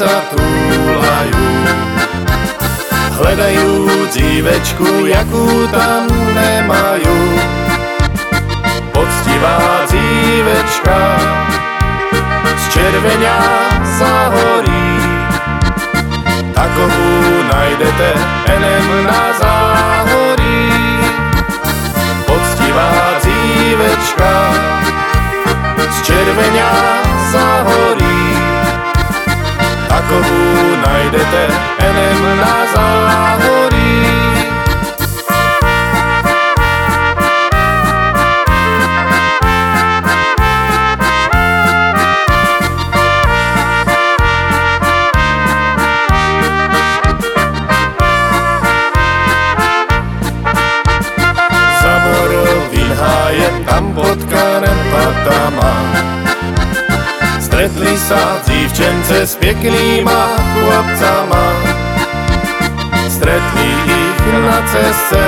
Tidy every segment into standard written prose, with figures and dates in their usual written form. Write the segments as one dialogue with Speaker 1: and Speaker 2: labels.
Speaker 1: sa túlajú, hľadajú dívečku, jakú tam nemajú. Poctivá dívečka z červeňa zahorí, takovú najdete enem na záhorí. Poctivá dívečka z červeňa zahorí, takovú najdete enem na záhorí. Za borovým hájem tam pod kanem patama stretli sa dívčence s peknýma chlapcama. Stretli ich na ceste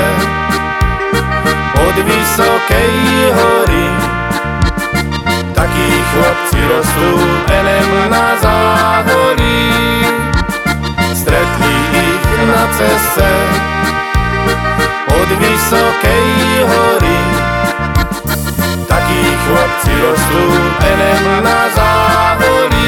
Speaker 1: od vysokej hory, takí chlapci rostú enem na záhorí. Stretli ich na ceste od vysokej hory, takí chlapci rostú enem na záhorí.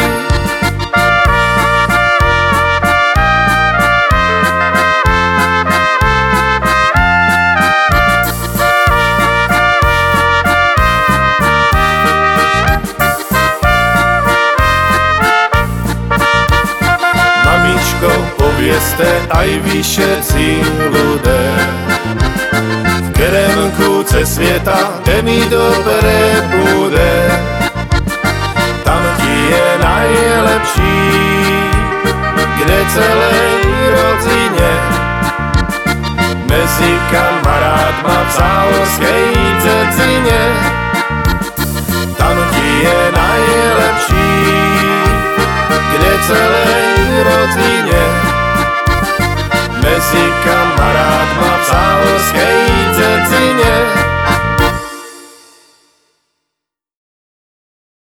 Speaker 1: Mamičko, povieste aj vy všetci ľudé, v keremku cez svieta, kde mi dobre bude. Tam ti je najlepší, kde celej rodzine medzi kamarátma v záhorskej dzedzine.